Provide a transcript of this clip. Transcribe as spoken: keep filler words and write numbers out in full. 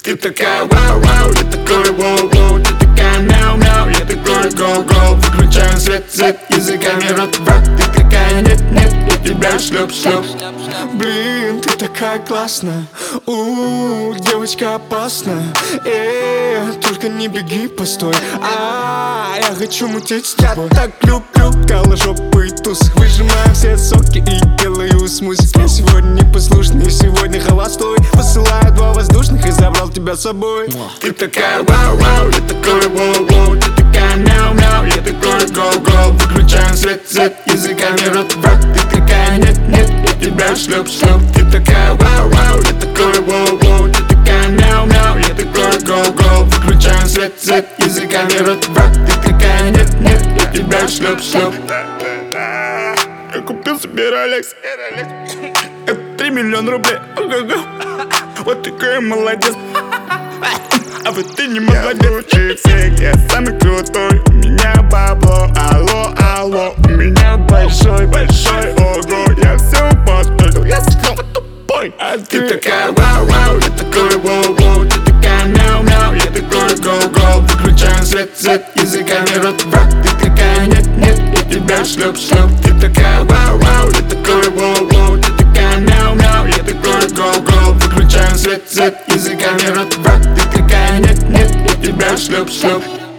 Ты такая вау-вау, я такой воу-воу. Ты такая мяу-мяу, я такой гоу-гоу. Выключаем свет, свет, языками рот в рот. Ты такая нет-нет, я тебя шлеп-шлеп. Блин, ты такая классная. У, девочка опасная. Э, только не беги, постой. А, я хочу мутить с тобой. Я так люблю голожопый туз. Выжимаю все соки и делаю смузи. Я сегодня непослушный, сегодня холостой. Посылаю два воздушных и забрал тебя с собой. Ты такая вау-вау, я такой воу-воу. Ты такая мяу-мяу, я такой гоу-гоу. Выключаем свет, свет, языками рот в рот. Ты такая нет-нет, я тебя шлеп-шлеп. Ты такая вау-вау, я такой воу-воу. Ты такая мяу-мяу, я такой гоу-гоу. Выключаем свет, свет, языками рот в рот. Ты такая нет-нет, я тебя шлеп-шлеп. Я купил себе Rolex. Это три миллиона рублей. Вот такой молодец. А вот ты не молодец. Я самый крутой, у меня бабло. Алло, алло, у меня большой, большой ого. Я все потратил, я снова тупой. А ты такая вау-вау, я такой воу-воу. Ты такая мяу-мяу, я такой гоу-гоу. Выключаем свет, свет, языками рот в рот. Ты такая нет-нет, я тебя шлеп-шлеп. Ты такая вау-вау, я такой воу-воу. Ты такая мяу-мяу, я такой гоу-гоу. Выключаем свет, свет, языками рот в рот. Ты такая нет-нет, я тебя шлеп-шлеп.